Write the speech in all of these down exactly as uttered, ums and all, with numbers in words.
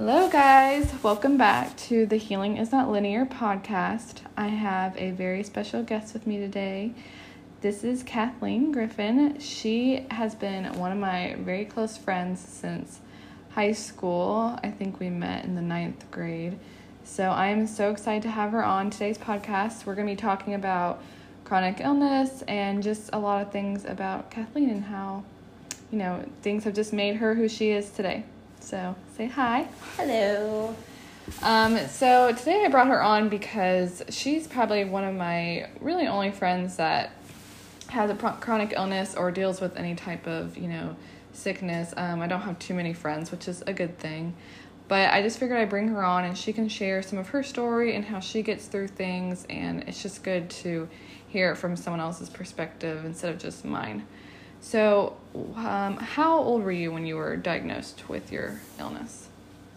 Hello guys, welcome back to the Healing is Not Linear podcast. I have a very special guest with me today. This is Kathleen Griffin. She has been one of my very close friends since high school. I think we met in the ninth grade. So I am so excited to have her on today's podcast. We're going to be talking about chronic illness and just a lot of things about Kathleen and how, you know, things have just made her who she is today. So say hi. Hello. Um, so today I brought her on because she's probably one of my really only friends that has a pro- chronic illness or deals with any type of, you know, sickness. Um, I don't have too many friends, which is a good thing. But I just figured I'd bring her on and she can share some of her story and how she gets through things. And it's just good to hear it from someone else's perspective instead of just mine. So, um, how old were you when you were diagnosed with your illness?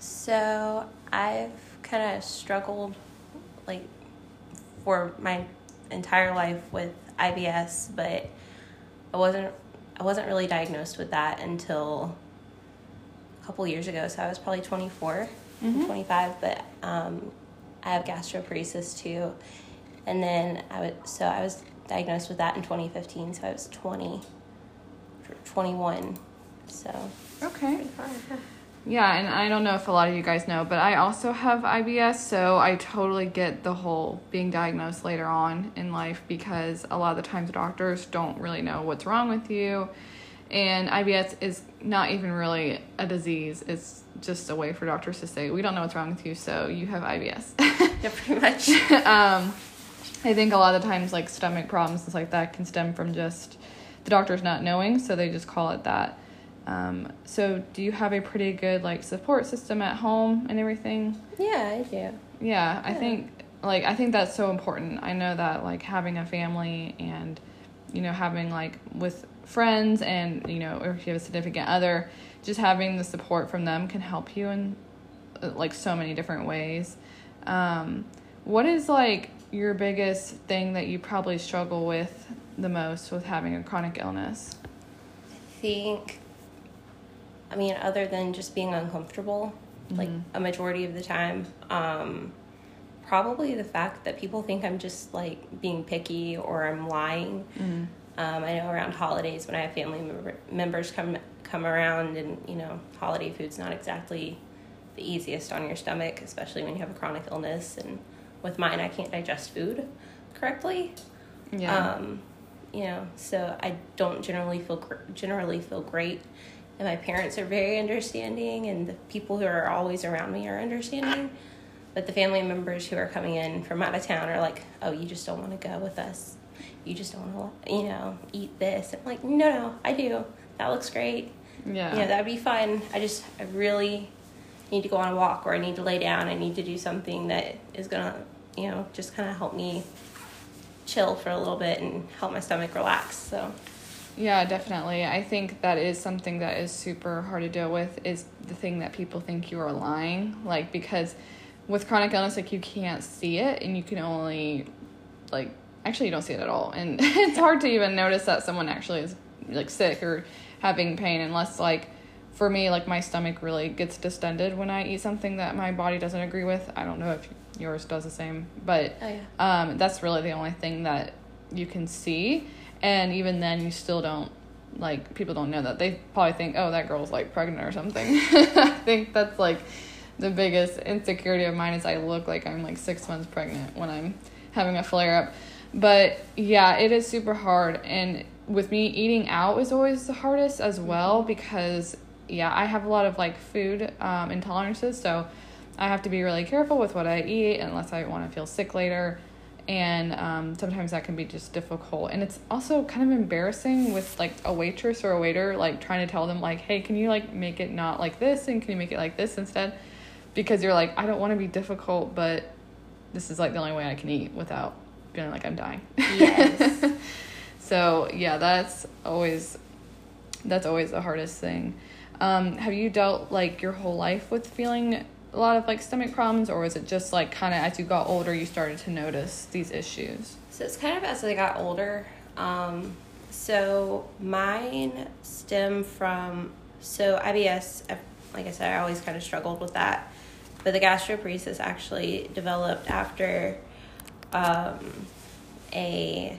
So, I've kind of struggled, like, for my entire life with I B S, but I wasn't, I wasn't really diagnosed with that until a couple years ago. So, I was probably twenty-four, mm-hmm. twenty-five, but um, I have gastroparesis too. And then, I would, so I was diagnosed with that in twenty fifteen, so I was twenty. twenty-one, so okay. Yeah, and I don't know if a lot of you guys know, but I also have I B S, so I totally get the whole being diagnosed later on in life because a lot of the times doctors don't really know what's wrong with you, and I B S is not even really a disease. It's just a way for doctors to say, we don't know what's wrong with you, so you have I B S. Yeah, pretty much. um, I think a lot of the times, like, stomach problems, things like that can stem from just the doctor's not knowing, so they just call it that. Um, so do you have a pretty good, like, support system at home and everything? Yeah, I do. Yeah, yeah. I think, like, I think that's so important. I know that, like, having a family and, you know, having, like, with friends and, you know, or if you have a significant other, just having the support from them can help you in, like, so many different ways. Um, what is, like, your biggest thing that you probably struggle with the most with having a chronic illness? I think, I mean, other than just being uncomfortable, mm-hmm. like a majority of the time, um, probably the fact that people think I'm just like being picky or I'm lying. Mm-hmm. Um, I know around holidays when I have family member- members come come around and, you know, holiday food's not exactly the easiest on your stomach, especially when you have a chronic illness. And with mine, I can't digest food correctly. Yeah. Um, you know, so I don't generally feel generally feel great, and my parents are very understanding, and the people who are always around me are understanding, but the family members who are coming in from out of town are like, oh, you just don't want to go with us, you just don't want to, you know, eat this. I'm like, no, no, I do. That looks great. Yeah. You know, that'd be fun. I just, I really need to go on a walk, or I need to lay down. I need to do something that is gonna, you know, just kind of help me chill for a little bit and help my stomach relax. So yeah, definitely. I think that is something that is super hard to deal with, is the thing that people think you are lying, like, because with chronic illness, like, you can't see it and you can only, like, actually you don't see it at all, and it's hard to even notice that someone actually is, like, sick or having pain unless, like, for me, like, my stomach really gets distended when I eat something that my body doesn't agree with. I don't know if yours does the same, but oh, yeah. um, that's really the only thing that you can see, and even then you still don't, like, people don't know that. They probably think, oh, that girl's, like, pregnant or something. I think that's, like, the biggest insecurity of mine is I look like I'm, like, six months pregnant when I'm having a flare-up. But, yeah, it is super hard, and with me, eating out is always the hardest as well because, yeah, I have a lot of, like, food um, intolerances, so I have to be really careful with what I eat unless I want to feel sick later. And um, sometimes that can be just difficult. And it's also kind of embarrassing with, like, a waitress or a waiter, like, trying to tell them, like, hey, can you, like, make it not like this? And can you make it like this instead? Because you're like, I don't want to be difficult, but this is, like, the only way I can eat without feeling like I'm dying. Yes. So, yeah, that's always, that's always the hardest thing. Um, have you dealt, like, your whole life with feeling a lot of, like, stomach problems, or was it just, like, kind of as you got older you started to notice these issues? So it's kind of as I got older. Um, so mine stem from, so I B S, like I said, I always kind of struggled with that. but the gastroparesis actually developed after um, a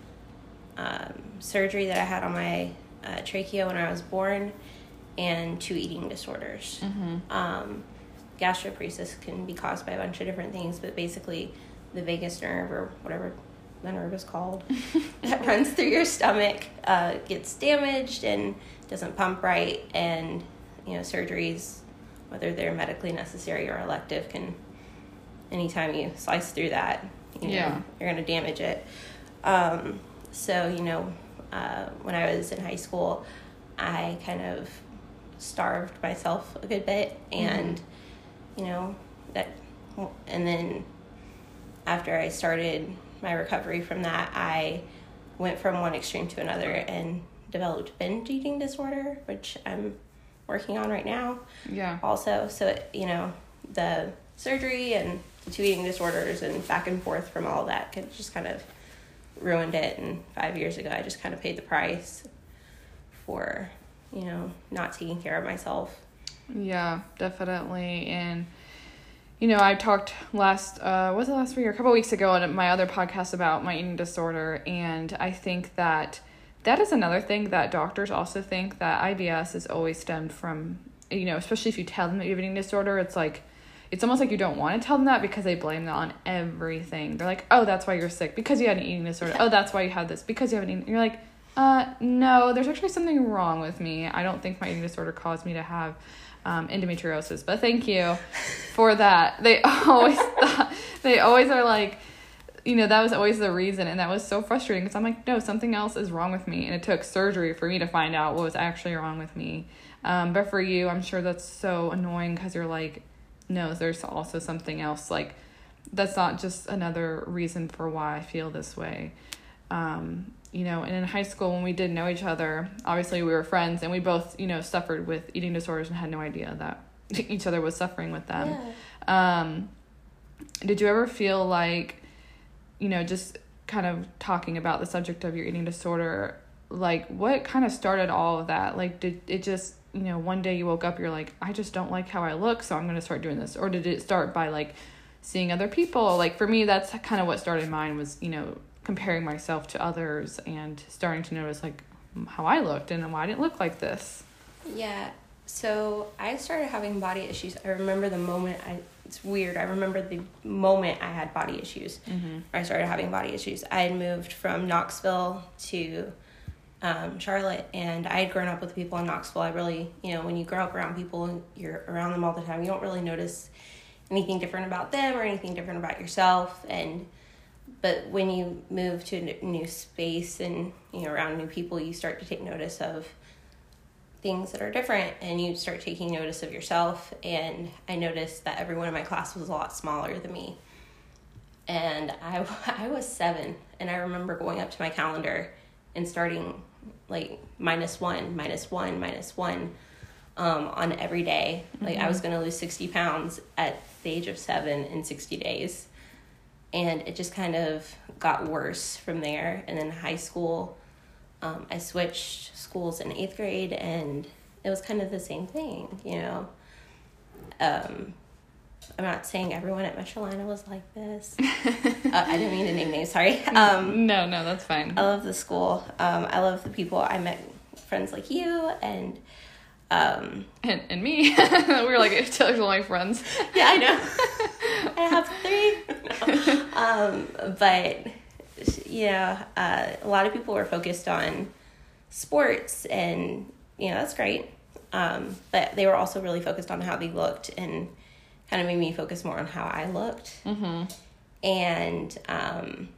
um, surgery that I had on my uh, trachea when I was born, and two eating disorders. Mm-hmm. Um, gastroparesis can be caused by a bunch of different things, but basically the vagus nerve, or whatever the nerve is called, that runs through your stomach, uh, gets damaged and doesn't pump right, and you know, surgeries, whether they're medically necessary or elective, can, anytime you slice through that, you know, yeah. you're going to damage it. Um, so, you know, uh, when I was in high school, I kind of starved myself a good bit, and, mm-hmm. you know, that, and then after I started my recovery from that, I went from one extreme to another and developed binge eating disorder, which I'm working on right now. Yeah. Also, so, it, you know, the surgery and the two eating disorders and back and forth from all that could just kind of ruined it. And five years ago, I just kind of paid the price for, you know, not taking care of myself. Yeah, definitely. And, you know, I talked last, uh, was it last week or a couple of weeks ago on my other podcast about my eating disorder. And I think that that is another thing that doctors also think, that I B S is always stemmed from, you know, especially if you tell them that you have an eating disorder, it's like, it's almost like you don't want to tell them that because they blame that on everything. They're like, oh, that's why you're sick, because you had an eating disorder. Oh, that's why you had this, because you have an eating. You're like, uh, no, there's actually something wrong with me. I don't think my eating disorder caused me to have um, endometriosis, but thank you for that. They always, thought, they always are like, you know, that was always the reason. And that was so frustrating because I'm like, no, something else is wrong with me. And it took surgery for me to find out what was actually wrong with me. Um, but for you, I'm sure that's so annoying because you're like, no, there's also something else. Like, that's not just another reason for why I feel this way. Um, you know, and in high school, when we did know each other, obviously we were friends, and we both, you know, suffered with eating disorders and had no idea that each other was suffering with them. Yeah. Um, did you ever feel like, you know, just kind of talking about the subject of your eating disorder, like, what kind of started all of that? Like, did it just, you know, one day you woke up, you're like, I just don't like how I look, so I'm going to start doing this? Or did it start by, like, seeing other people? Like, for me, that's kind of what started mine was, you know, comparing myself to others and starting to notice, like, how I looked and why I didn't look like this. Yeah. So I started having body issues. I remember the moment I, it's weird. I remember the moment I had body issues. Mm-hmm. I started having body issues. I had moved from Knoxville to um, Charlotte, and I had grown up with people in Knoxville. I really, you know, when you grow up around people and you're around them all the time, you don't really notice anything different about them or anything different about yourself. And but when you move to a new space and, you know, around new people, you start to take notice of things that are different, and you start taking notice of yourself. And I noticed that everyone in my class was a lot smaller than me. And I, I was seven, and I remember going up to my calendar and starting like minus one, minus one, minus one um, on every day. Like, mm-hmm. I was going to lose sixty pounds at the age of seven in sixty days. And it just kind of got worse from there. And then high school, um, I switched schools in eighth grade, and it was kind of the same thing, you know. Um, I'm not saying everyone at Michelina was like this. uh, I didn't mean to name names, sorry. Um, no, no, that's fine. I love the school. Um, I love the people. I met friends like you and... Um, and, and me. We were like each other's only friends. Yeah, I know. I have three. No. Um, but, you know, uh, a lot of people were focused on sports, and, you know, that's great. Um, but they were also really focused on how they looked, and kind of made me focus more on how I looked. Mm-hmm. And, um,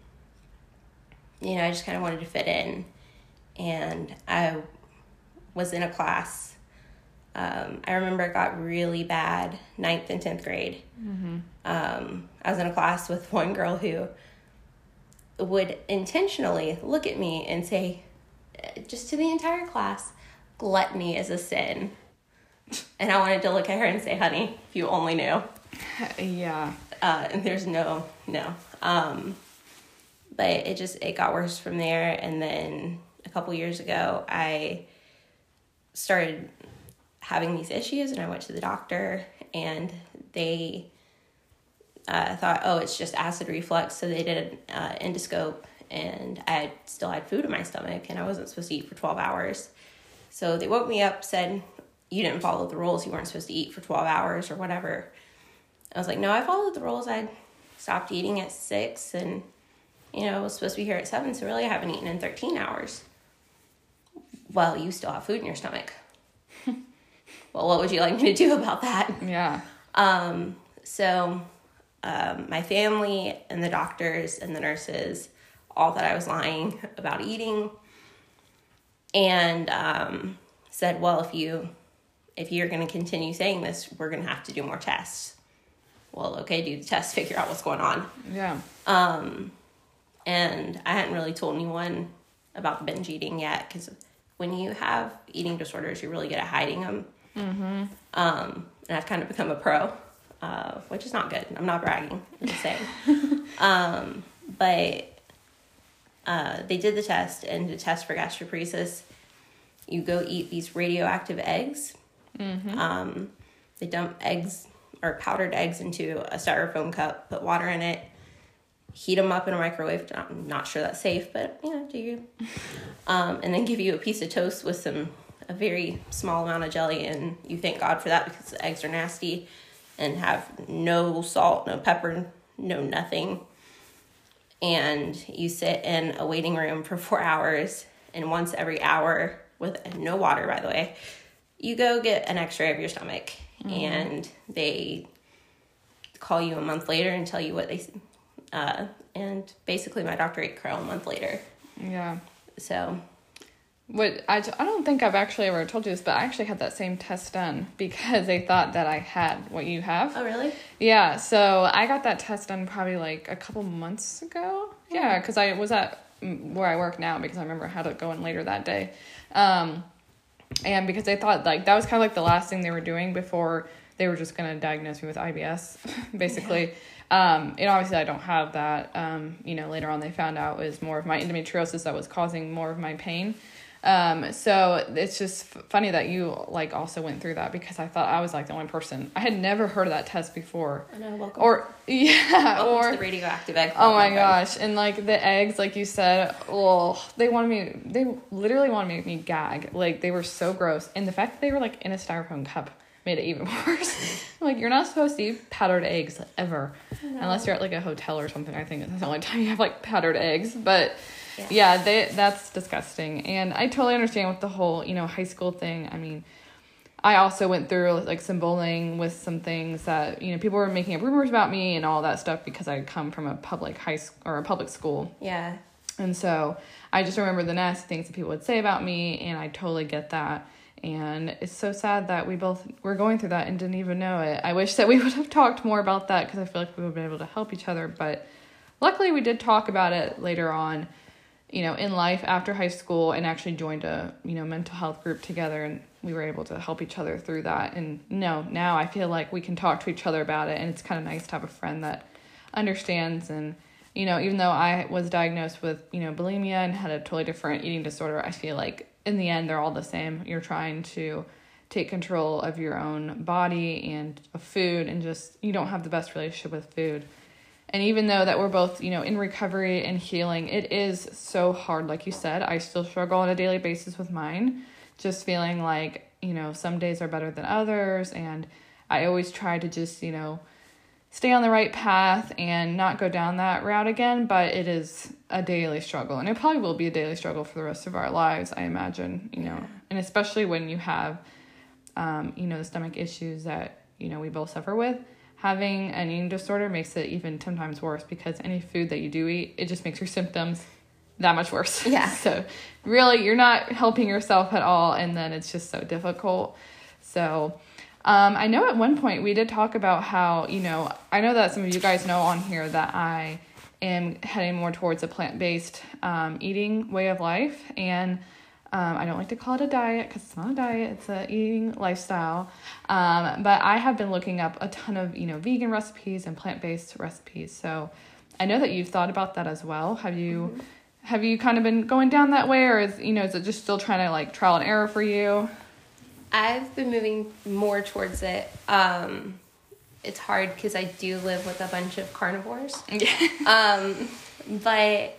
you know, I just kind of wanted to fit in. And I was in a class. Um, I remember it got really bad, ninth and tenth grade. Mm-hmm. Um, I was in a class with one girl who would intentionally look at me and say, just to the entire class, gluttony is a sin. And I wanted to look at her and say, honey, if you only knew. Yeah. Uh, and there's no, no. Um, but it just, it got worse from there. And then a couple years ago, I started having these issues, and I went to the doctor, and they uh, thought, oh, it's just acid reflux. So they did an uh, endoscope, and I had, still had food in my stomach, and I wasn't supposed to eat for twelve hours. So they woke me up, said, you didn't follow the rules. You weren't supposed to eat for twelve hours or whatever. I was like, no, I followed the rules. I stopped eating at six, and, you know, I was supposed to be here at seven, so really I haven't eaten in thirteen hours. Well, you still have food in your stomach. Well, what would you like me to do about that? Yeah. Um, so um, my family and the doctors and the nurses all thought I was lying about eating, and um, said, well, if you if you're going to continue saying this, we're going to have to do more tests. Well, okay, do the test, figure out what's going on. Yeah. Um, and I hadn't really told anyone about the binge eating yet, because when you have eating disorders, you're really good at hiding them. Mm-hmm. Um, and I've kind of become a pro, uh, which is not good. I'm not bragging, I'm just saying. um, but uh, they did the test, and to test for gastroparesis, you go eat these radioactive eggs. Mm-hmm. Um, they dump eggs or powdered eggs into a styrofoam cup, put water in it, heat them up in a microwave. I'm not sure that's safe, but, you know, do you? Um, and then give you a piece of toast with some a very small amount of jelly, and you thank God for that, because the eggs are nasty and have no salt, no pepper, no nothing. And you sit in a waiting room for four hours, and once every hour, with no water, by the way, you go get an x-ray of your stomach. Mm-hmm. And they call you a month later and tell you what they... Uh, and basically my doctor ate krill a month later. Yeah. So... What I, I don't think I've actually ever told you this, but I actually had that same test done because they thought that I had what you have. Oh, really? Yeah, so I got that test done probably like a couple months ago. Yeah, because I was at where I work now, because I remember I had to go in later that day. Um, and because they thought like that was kind of like the last thing they were doing before they were just going to diagnose me with I B S, basically. Yeah. Um, and obviously I don't have that. Um, you know, later on they found out it was more of my endometriosis that was causing more of my pain. Um, so it's just f- funny that you like also went through that, because I thought I was like the only person. I had never heard of that test before. I know, welcome. Or, yeah, welcome or to the radioactive egg. Oh my gosh. And like the eggs, like you said, oh, they wanted me, they literally wanted to make me gag. Like they were so gross. And the fact that they were like in a styrofoam cup made it even worse. Like you're not supposed to eat powdered eggs ever, unless you're at like a hotel or something. I think that's the only time you have like powdered eggs, but yeah, yeah they, that's disgusting. And I totally understand with the whole, you know, high school thing. I mean, I also went through like some bullying with some things that, you know, people were making up rumors about me and all that stuff, because I come from a public high school or a public school. Yeah. And so I just remember the nasty things that people would say about me, and I totally get that. And it's so sad that we both were going through that and didn't even know it. I wish that we would have talked more about that, because I feel like we would have been able to help each other. But luckily we did talk about it later on, you know, in life after high school, and actually joined a, you know, mental health group together, and we were able to help each other through that. And no, now I feel like we can talk to each other about it, and it's kind of nice to have a friend that understands. And, you know, even though I was diagnosed with, you know, bulimia and had a totally different eating disorder, I feel like in the end, they're all the same. You're trying to take control of your own body and of food, and just, you don't have the best relationship with food. And even though that we're both, you know, in recovery and healing, it is so hard. Like you said, I still struggle on a daily basis with mine, just feeling like, you know, some days are better than others. And I always try to just, you know, stay on the right path and not go down that route again, but it is a daily struggle, and it probably will be a daily struggle for the rest of our lives, I imagine, you know, and especially when you have, um, you know, the stomach issues that, you know, we both suffer with. Having an eating disorder makes it even ten times worse, because any food that you do eat, it just makes your symptoms that much worse. Yeah. So really, you're not helping yourself at all, and then it's just so difficult. So Um, I know at one point we did talk about how, you know, I know that some of you guys know on here that I am heading more towards a plant-based um, eating way of life. And um, I don't like to call it a diet, because it's not a diet, it's a eating lifestyle. Um, but I have been looking up a ton of, you know, vegan recipes and plant-based recipes. So I know that you've thought about that as well. Have you, mm-hmm. have you kind of been going down that way, or is, you know, is it just still trying to like trial and error for you? I've been moving more towards it. Um, it's hard because I do live with a bunch of carnivores. Yeah. Um, but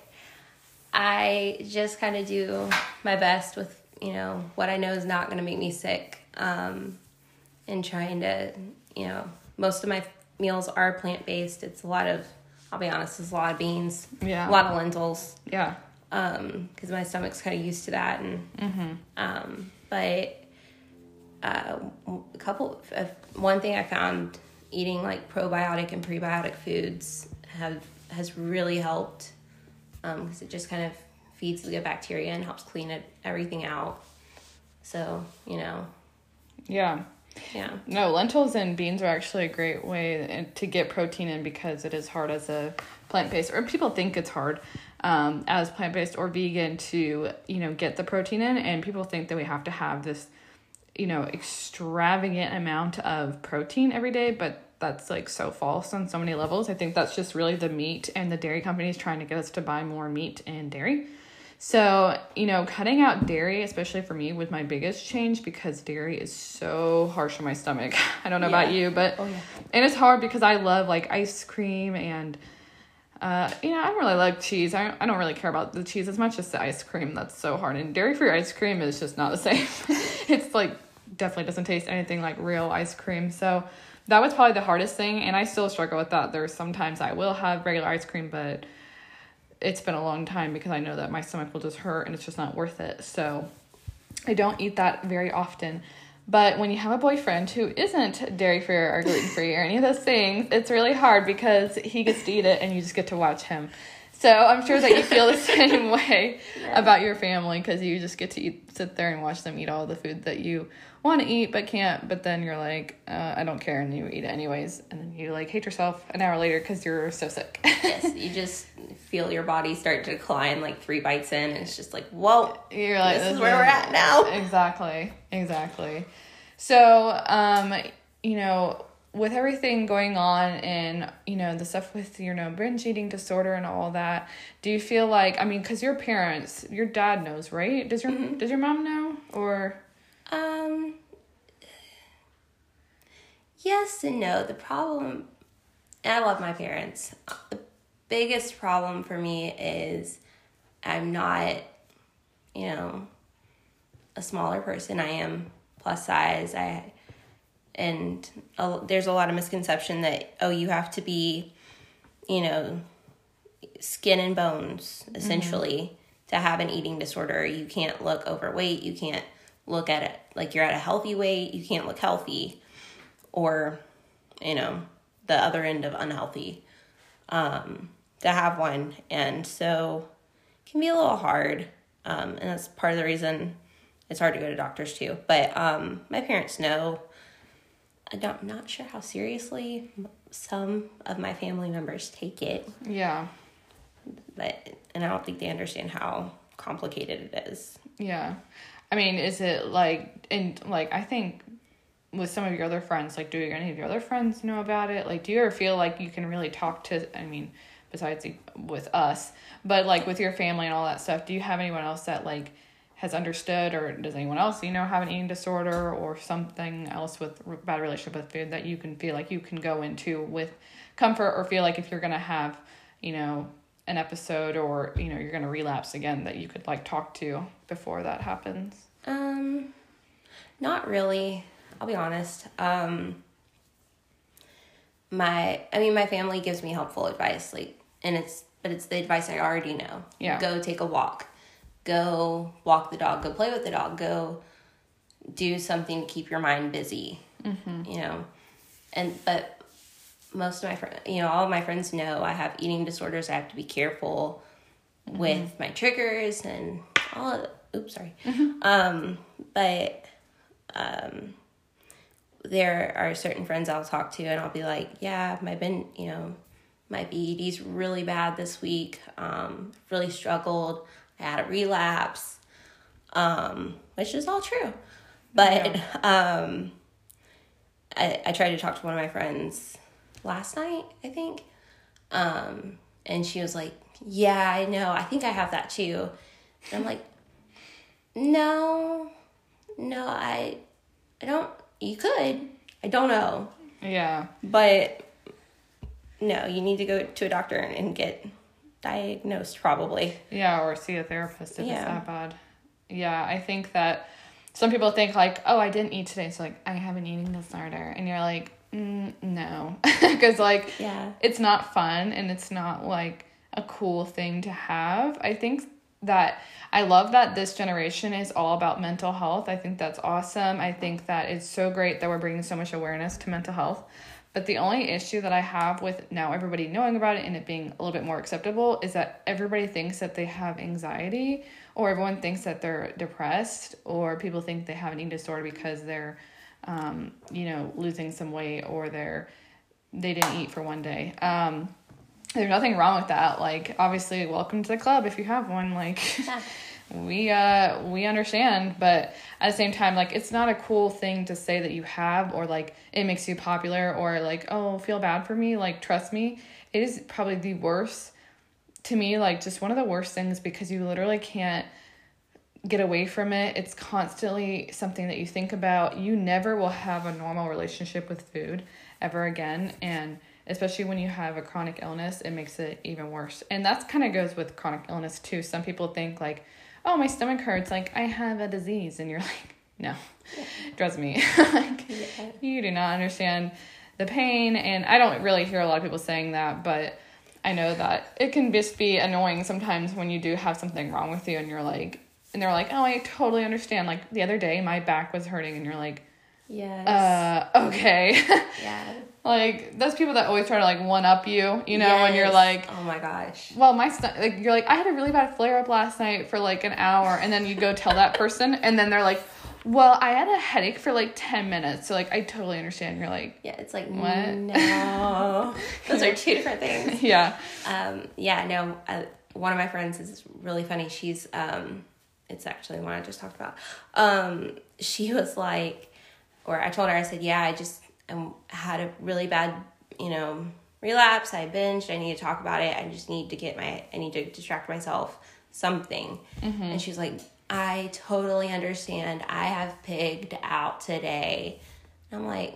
I just kind of do my best with, you know, what I know is not going to make me sick. Um, and trying to, you know, most of my meals are plant-based. It's a lot of, I'll be honest, it's a lot of beans. Yeah. A lot of lentils. Yeah. Um, because my stomach's kind of used to that. And, Mm-hmm. um, but, uh, a couple of, one thing I found eating like probiotic and prebiotic foods have, has really helped. Um, because it just kind of feeds the good bacteria and helps clean it, everything out. So, you know. Yeah. Yeah. No, lentils and beans are actually a great way to get protein in because it is hard as a plant-based, or people think it's hard um, as plant-based or vegan to, you know, get the protein in. And people think that we have to have this, you know, extravagant amount of protein every day, but that's like so false on so many levels. I think that's just really the meat and the dairy companies trying to get us to buy more meat and dairy. So, you know, cutting out dairy, especially for me, was my biggest change because dairy is so harsh on my stomach. I don't know Yeah. about you, but, Oh, yeah. and it's hard because I love like ice cream and, uh, you know, I don't really like cheese. I, I don't really care about the cheese as much as the ice cream. That's so hard. And dairy-free ice cream is just not the same. It's like, definitely doesn't taste anything like real ice cream. So that was probably the hardest thing. And I still struggle with that. There's sometimes I will have regular ice cream, but it's been a long time because I know that my stomach will just hurt and it's just not worth it. So I don't eat that very often. But when you have a boyfriend who isn't dairy-free or gluten-free or any of those things, it's really hard because he gets to eat it and you just get to watch him. So I'm sure that you feel the same way Yeah. about your family because you just get to eat, sit there and watch them eat all the food that you want to eat but can't. But then you're like, uh, I don't care, and you eat it anyways. And then you like hate yourself an hour later because you're so sick. Yes, you just feel your body start to decline like three bites in, and it's just like, whoa, You're like, this is where we're at now. Exactly, exactly. So, um, you know, with everything going on and, you know, the stuff with, you know, binge eating disorder and all that, do you feel like, I mean, because your parents, your dad knows, right? Does your, Mm-hmm. does your mom know? Or? Um, yes and no. The problem, and I love my parents. The biggest problem for me is I'm not, you know, a smaller person. I am plus size. I and a, there's a lot of misconception that, oh, you have to be, you know, skin and bones essentially mm-hmm. to have an eating disorder. You can't look overweight. You can't look at it like you're at a healthy weight. You can't look healthy, or, you know, the other end of unhealthy, um, to have one. And so it can be a little hard. Um, and that's part of the reason it's hard to go to doctors too. But, um, my parents know. I don't, I'm not sure how seriously some of my family members take it. Yeah. But, and I don't think they understand how complicated it is. Yeah. I mean, is it like, and like, I think with some of your other friends, like, do any of your other friends know about it? Like, do you ever feel like you can really talk to, I mean, besides with us, but like with your family and all that stuff, do you have anyone else that like has understood, or does anyone else, you know, have an eating disorder or something else with bad relationship with food that you can feel like you can go into with comfort, or feel like if you're going to have, you know, an episode or, you know, you're going to relapse again, that you could like talk to before that happens? Um, not really. I'll be honest. Um, my, I mean, my family gives me helpful advice, like, and it's, but it's the advice I already know. Yeah. Go take a walk. Go walk the dog. Go play with the dog. Go do something to keep your mind busy. Mm-hmm. You know, and but most of my friends, you know, all of my friends know I have eating disorders. I have to be careful mm-hmm. with my triggers and all of the, oops, sorry. Mm-hmm. Um, but um, there are certain friends I'll talk to, and I'll be like, yeah, my been, you know, my B E D's really bad this week. Um, really struggled. I had a relapse, um, which is all true. But yeah. um, I, I tried to talk to one of my friends last night, I think. Um, and she was like, yeah, I know. I think I have that too. And I'm like, no, no, I, I don't, you could. I don't know. Yeah. But no, you need to go to a doctor and get diagnosed probably. Yeah, or see a therapist if Yeah. it's that bad. Yeah, I think that some people think like, oh, I didn't eat today, so like I have an eating disorder, and you're like, mm, no, because like Yeah. it's not fun and it's not like a cool thing to have. I think that I love that this generation is all about mental health. I think that's awesome. I think that it's so great that we're bringing so much awareness to mental health. But the only issue that I have with now everybody knowing about it and it being a little bit more acceptable is that everybody thinks that they have anxiety, or everyone thinks that they're depressed, or people think they have an eating disorder because they're, um, you know, losing some weight, or they're, they didn't eat for one day. Um, there's nothing wrong with that. Like, obviously, welcome to the club if you have one. Like, Yeah. we uh we understand, but at the same time, like, it's not a cool thing to say that you have, or like it makes you popular, or like, oh, feel bad for me. Like, trust me, it is probably the worst to me, like just one of the worst things, because you literally can't get away from it. It's constantly something that you think about. You never will have a normal relationship with food ever again, and especially when you have a chronic illness, it makes it even worse. And that's kind of goes with chronic illness too. Some people think like, oh, my stomach hurts, like I have a disease, and you're like, no, yeah. Trust me. Like, yeah. You do not understand the pain. And I don't really hear a lot of people saying that, but I know that it can just be annoying sometimes when you do have something wrong with you, and you're like, and they're like, oh, I totally understand. Like the other day, my back was hurting, and you're like, yes. Uh, okay. Yeah. Like, those people that always try to, like, one-up you, you know, yes. when you're like... Oh, my gosh. Well, my st- like, you're like, I had a really bad flare-up last night for, like, an hour, and then you go tell that person, and then they're like, well, I had a headache for, like, ten minutes, so, like, I totally understand. You're like... Yeah, it's like, what? No. Those are two different things. Yeah. Um, yeah, no, uh, one of my friends is really funny. She's, um, it's actually the one I just talked about. Um, she was like, or I told her, I said, yeah, I just um, had a really bad, you know, relapse. I binged. I need to talk about it. I just need to get my, I need to distract myself, something. Mm-hmm. And she's like, I totally understand. I have pigged out today. And I'm like,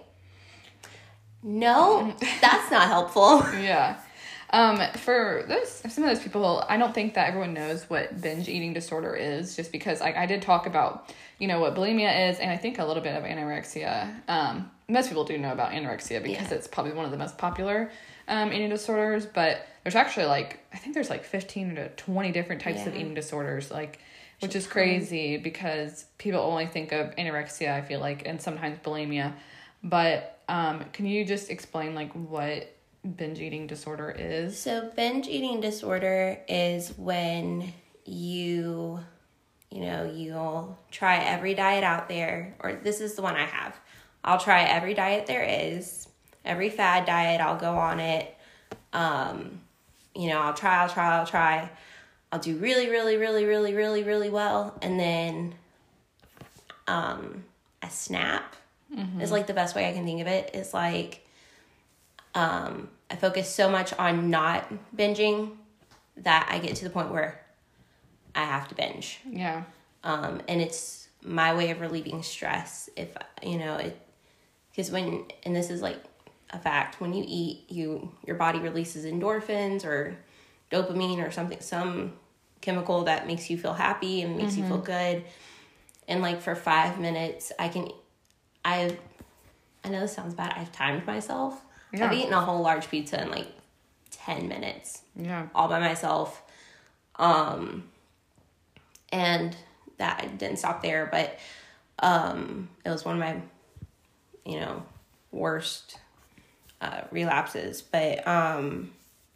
no, that's not helpful. Yeah. Um, for those, some of those people, I don't think that everyone knows what binge eating disorder is, just because I, I did talk about, you know, what bulimia is, and I think a little bit of anorexia. Um, most people do know about anorexia because yeah. it's probably one of the most popular um, eating disorders, but there's actually like, I think there's like fifteen to twenty different types yeah. of eating disorders, like, which is crazy because people only think of anorexia, I feel like, and sometimes bulimia. But um, can you just explain like what binge eating disorder is? So binge eating disorder is when you, you know, you'll try every diet out there, or this is the one I have. I'll try every diet there is, every fad diet, I'll go on it. Um, you know, I'll try, I'll try, I'll try. I'll do really, really, really, really, really, really well. And then um, a snap mm-hmm. is like the best way I can think of it. Is like, um, I focus so much on not binging that I get to the point where I have to binge. Yeah. Um, and it's my way of relieving stress. If, you know, it, because when, and this is like a fact, when you eat, you, your body releases endorphins or dopamine or something, some chemical that makes you feel happy and makes mm-hmm. you feel good. And like for five minutes, I can, I, I know this sounds bad. I've timed myself. Yeah. I've eaten a whole large pizza in like ten minutes. Yeah. All by myself. Um, and that didn't stop there, but, um, it was one of my, you know, worst, uh, relapses. But, um,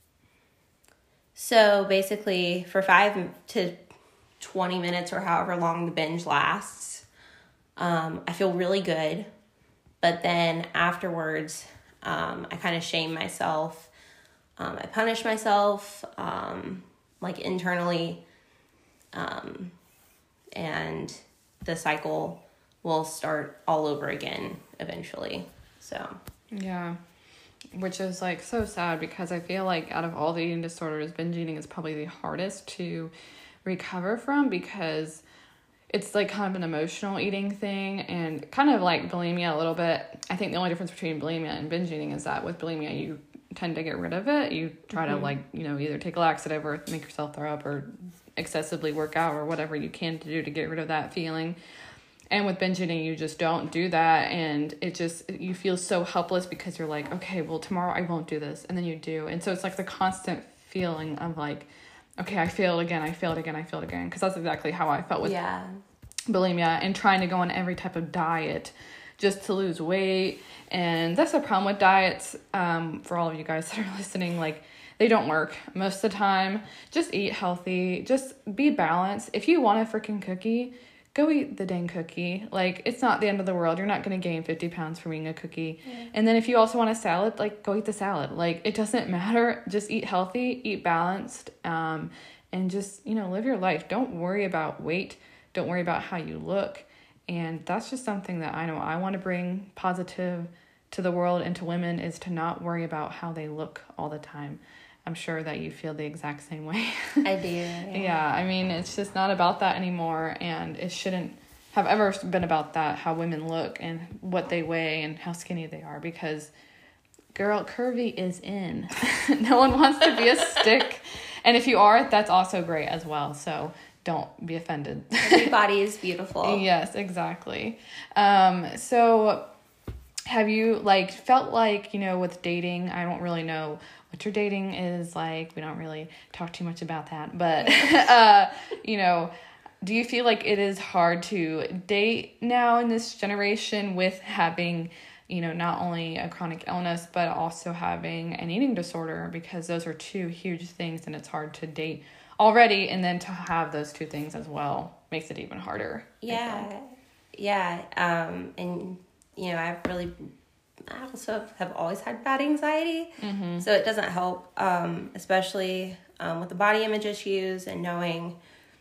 so basically for five to twenty minutes or however long the binge lasts, um, I feel really good. But then afterwards, um, I kind of shame myself. Um, I punish myself, um, like internally. Um, and the cycle will start all over again eventually. So, yeah. Which is like so sad because I feel like out of all the eating disorders, binge eating is probably the hardest to recover from because it's like kind of an emotional eating thing, and kind of like bulimia a little bit. I think the only difference between bulimia and binge eating is that with bulimia, you tend to get rid of it. You try mm-hmm. to like, you know, either take a laxative or make yourself throw up or excessively work out or whatever you can to do to get rid of that feeling. And with binge eating, you just don't do that, and it just, you feel so helpless because you're like, okay, well, tomorrow I won't do this, and then you do. And so it's like the constant feeling of like, okay, I failed again, I failed again, I failed again, because that's exactly how I felt with yeah. bulimia, and trying to go on every type of diet just to lose weight. And that's the problem with diets, um, for all of you guys that are listening, like, they don't work most of the time. Just eat healthy, just be balanced. If you want a freaking cookie, go eat the dang cookie. Like, it's not the end of the world. You're not going to gain fifty pounds from eating a cookie. Yeah. And then if you also want a salad, like, go eat the salad. Like, it doesn't matter. Just eat healthy, eat balanced, um, and just, you know, live your life. Don't worry about weight. Don't worry about how you look. And that's just something that I know I want to bring positive to the world and to women, is to not worry about how they look all the time. I'm sure that you feel the exact same way. I do. Yeah. yeah, I mean, it's just not about that anymore, and it shouldn't have ever been about that, how women look and what they weigh and how skinny they are, because, girl, curvy is in. No one wants to be a stick. And if you are, that's also great as well, so don't be offended. Every body is beautiful. Yes, exactly. Um, so have you, like, felt like, you know, with dating, I don't really know what your dating is like. We don't really talk too much about that. But, uh, you know, do you feel like it is hard to date now in this generation with having, you know, not only a chronic illness, but also having an eating disorder? Because those are two huge things, and it's hard to date already. And then to have those two things as well makes it even harder. Yeah. Yeah. Um, and, you know, I've really... I also have always had bad anxiety, mm-hmm. so it doesn't help, um, especially um, with the body image issues and knowing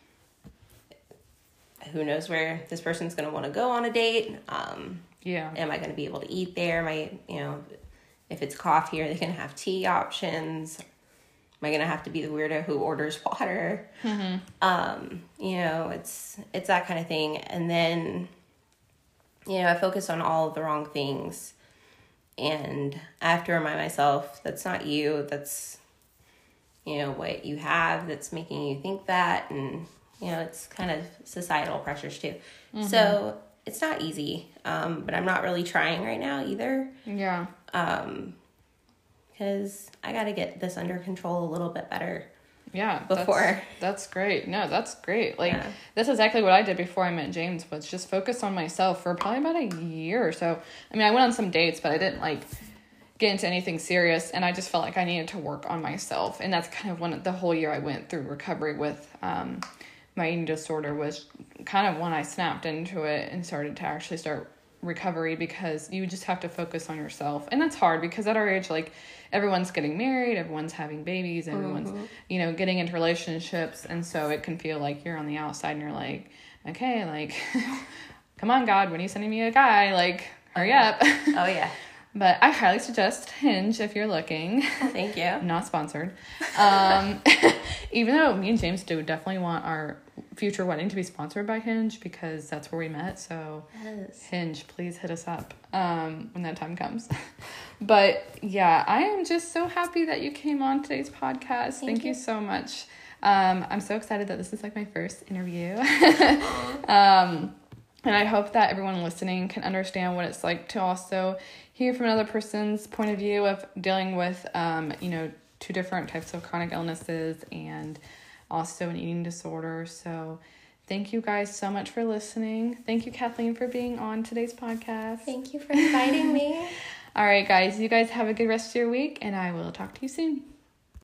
who knows where this person's going to want to go on a date. Um, yeah. Am I going to be able to eat there? Am I, you know, if it's coffee, are they going to have tea options? Am I going to have to be the weirdo who orders water? Mm-hmm. Um, you know, it's it's that kind of thing. And then, you know, I focus on all of the wrong things. And I have to remind myself, that's not you. That's, you know, what you have that's making you think that. And, you know, it's kind of societal pressures too. Mm-hmm. So it's not easy. Um, but I'm not really trying right now either. Yeah. Um, because I got to get this under control a little bit better. Yeah. Before. That's, that's great. No, that's great. Like, yeah. That's exactly what I did before I met James, was just focus on myself for probably about a year or so. I mean, I went on some dates, but I didn't, like, get into anything serious, and I just felt like I needed to work on myself. And that's kind of when the whole year I went through recovery with um, my eating disorder was kind of when I snapped into it and started to actually start recovery, because you just have to focus on yourself. And that's hard, because at our age, like, everyone's getting married, everyone's having babies, everyone's, mm-hmm. you know, getting into relationships. And so it can feel like you're on the outside and you're like, okay, like, come on, God, when are you sending me a guy? Like, hurry up. Oh, yeah. But I highly suggest Hinge if you're looking. Oh, thank you. Not sponsored. Um, even though me and James do definitely want our future wedding to be sponsored by Hinge, because that's where we met. So yes. Hinge, please hit us up um, when that time comes. But yeah, I am just so happy that you came on today's podcast. Thank, Thank you. you so much. Um, I'm so excited that this is like my first interview. um, and I hope that everyone listening can understand what it's like to also hear from another person's point of view of dealing with, um, you know, two different types of chronic illnesses and also an eating disorder. So thank you guys so much for listening. Thank you, Kathleen, for being on today's podcast. Thank you for inviting me. All right, guys, you guys have a good rest of your week, and I will talk to you soon.